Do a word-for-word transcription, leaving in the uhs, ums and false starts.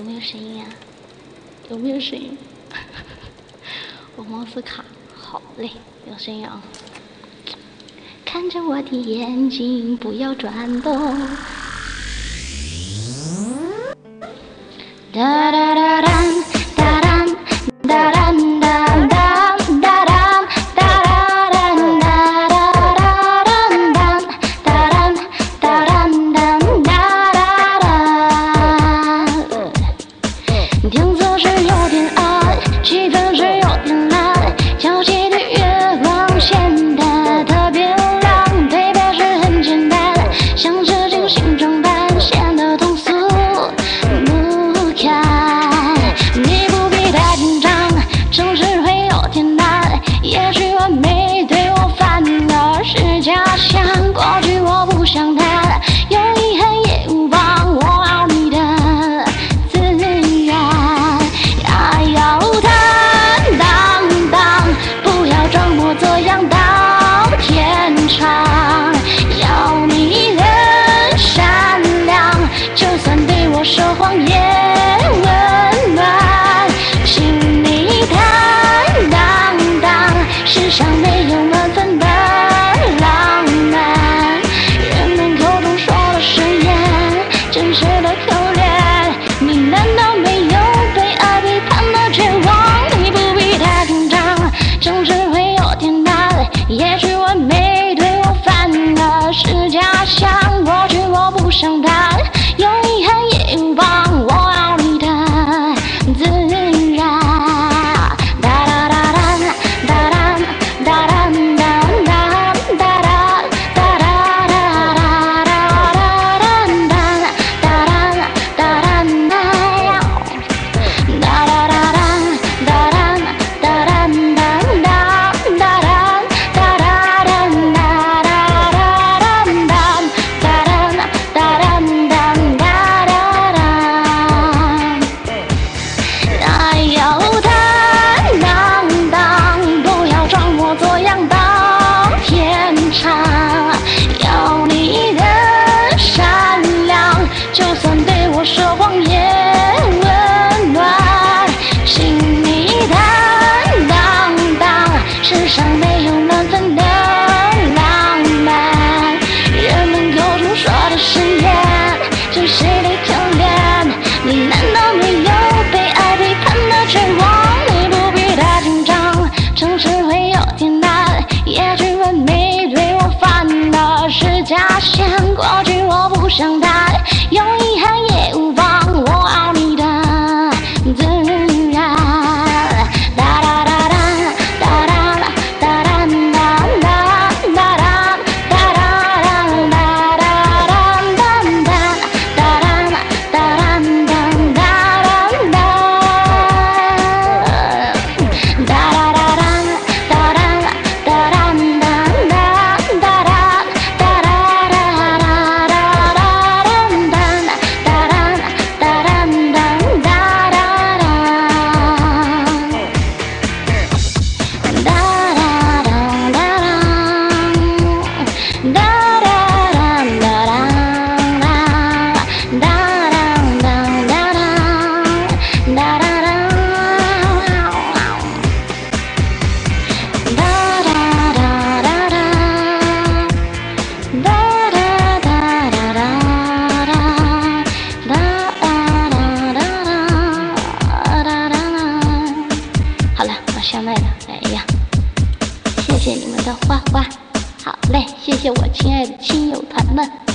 有没有声音啊？有没有声音？我猫斯卡，好嘞，有声音啊！看着我的眼睛，不要转动。哒哒哒哒哒哒哒哒哒哒。天色是有点暗，气氛是有点蓝，皎洁的月光显得特别亮，对白是很简单，像是精心装扮，显得通俗不堪。你不必太紧张，城市会有点难，也许完美对我反而是假象。过去我不想谈，有遗憾也无妨，我要你的自然。要坦荡荡，不要装模作样到天长。要你很善良，就算对我说谎也温暖。请你坦荡荡，世上没有满分的浪漫。人们口中说的誓言，真实的可怜。你难道没有被爱背叛的绝望？你不必太紧张，城市会有点难，也许完美对我反而是假象。过去我不想谈，有遗憾也无妨，我要你的自然。哒哒哒哒哒哒哒哒哒哒哒哒哒哒哒哒要你的善良，就算对我说谎也温暖。请你坦荡荡，世上没有满分的浪漫。人们口中说的誓言，真实的可怜。你难道没有被爱背叛的绝望？你不必太紧张，城市会有点难，也许完美对我反而是假象。过去我不想谈，有遗憾也无妨，我要你的自然。哒哒哒哒哒哒哒哒哒哒哒哒哒哒哒哒上麦了，哎呀，谢谢你们的花花，好嘞，谢谢我亲爱的亲友团们。